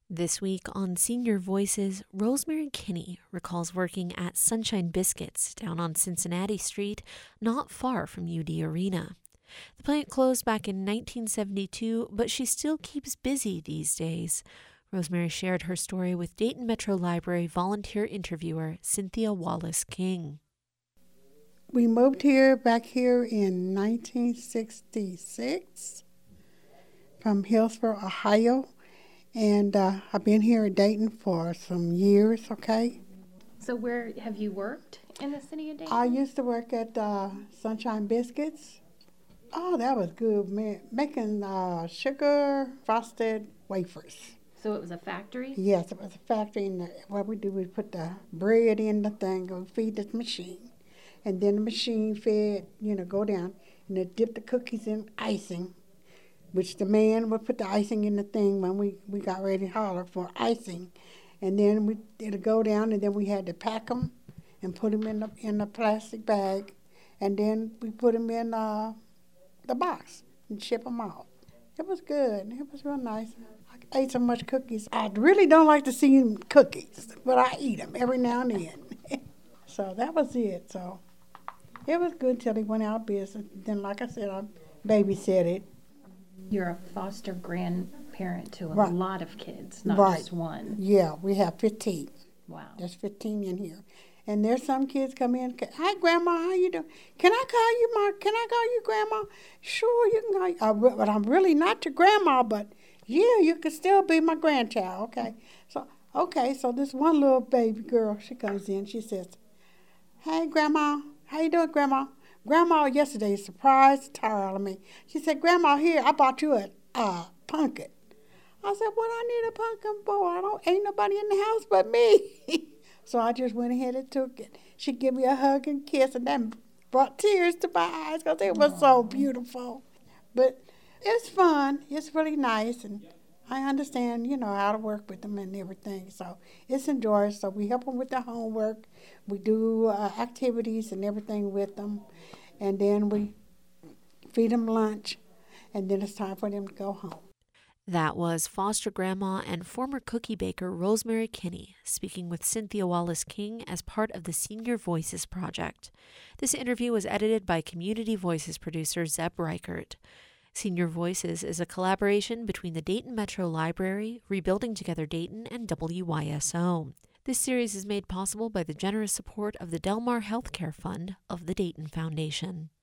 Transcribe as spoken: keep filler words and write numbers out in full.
This week on Senior Voices, Rosemary Kinney recalls working at Sunshine Biscuits down on Cincinnati Street, not far from U D Arena. The plant closed back in nineteen seventy-two, but she still keeps busy these days. Rosemary shared her story with Dayton Metro Library volunteer interviewer Cynthia Wallace King. We moved here, back here in nineteen sixty-six from Hillsboro, Ohio. And uh, I've been here in Dayton for some years, okay? So where have you worked in the city of Dayton? I used to work at uh, Sunshine Biscuits. Oh, that was good, man. Making uh, sugar frosted wafers. So it was a factory? Yes, it was a factory. And the, what we do, we put the bread in the thing and feed this machine. And then the machine fed, you know, go down and they dip the cookies in icing, which the man would put the icing in the thing when we, we got ready to holler for icing. And then we it'll go down, and then we had to pack them and put them in the, in a plastic bag. And then we put them in uh, the box and ship them out. It was good. It was real nice. I ate so much cookies. I really don't like to see cookies, but I eat them every now and then. So that was it. So it was good till they went out of business. Then, like I said, I babysat it. You're a foster grandparent to a Right. lot of kids, not Right. just one. Yeah, we have fifteen. Wow. There's fifteen in here. And there's some kids come in, hi, Grandma, how you doing? Can I call you, Ma? Can I call you Grandma? Sure, you can call you. I re- but I'm really not your grandma, but yeah, you can still be my grandchild, okay? So, okay, so this one little baby girl, she comes in, she says, hey, Grandma, how you doing, Grandma? Grandma yesterday surprised the tar out of me. She said, Grandma, here, I bought you a uh, pumpkin. I said, what I need a pumpkin for? I don't, ain't nobody in the house but me. So I just went ahead and took it. She gave me a hug and kiss, and that brought tears to my eyes because it was so beautiful. But it's fun. It's really nice, and I understand, you know, how to work with them and everything. So it's enjoyable. So we help them with their homework. We do uh, activities and everything with them. And then we feed them lunch, and then it's time for them to go home. That was foster grandma and former cookie baker Rosemary Kinney speaking with Cynthia Wallace King as part of the Senior Voices Project. This interview was edited by Community Voices producer Zeb Reichert. Senior Voices is a collaboration between the Dayton Metro Library, Rebuilding Together Dayton, and W Y S O. This series is made possible by the generous support of the Del Mar Healthcare Fund of the Dayton Foundation.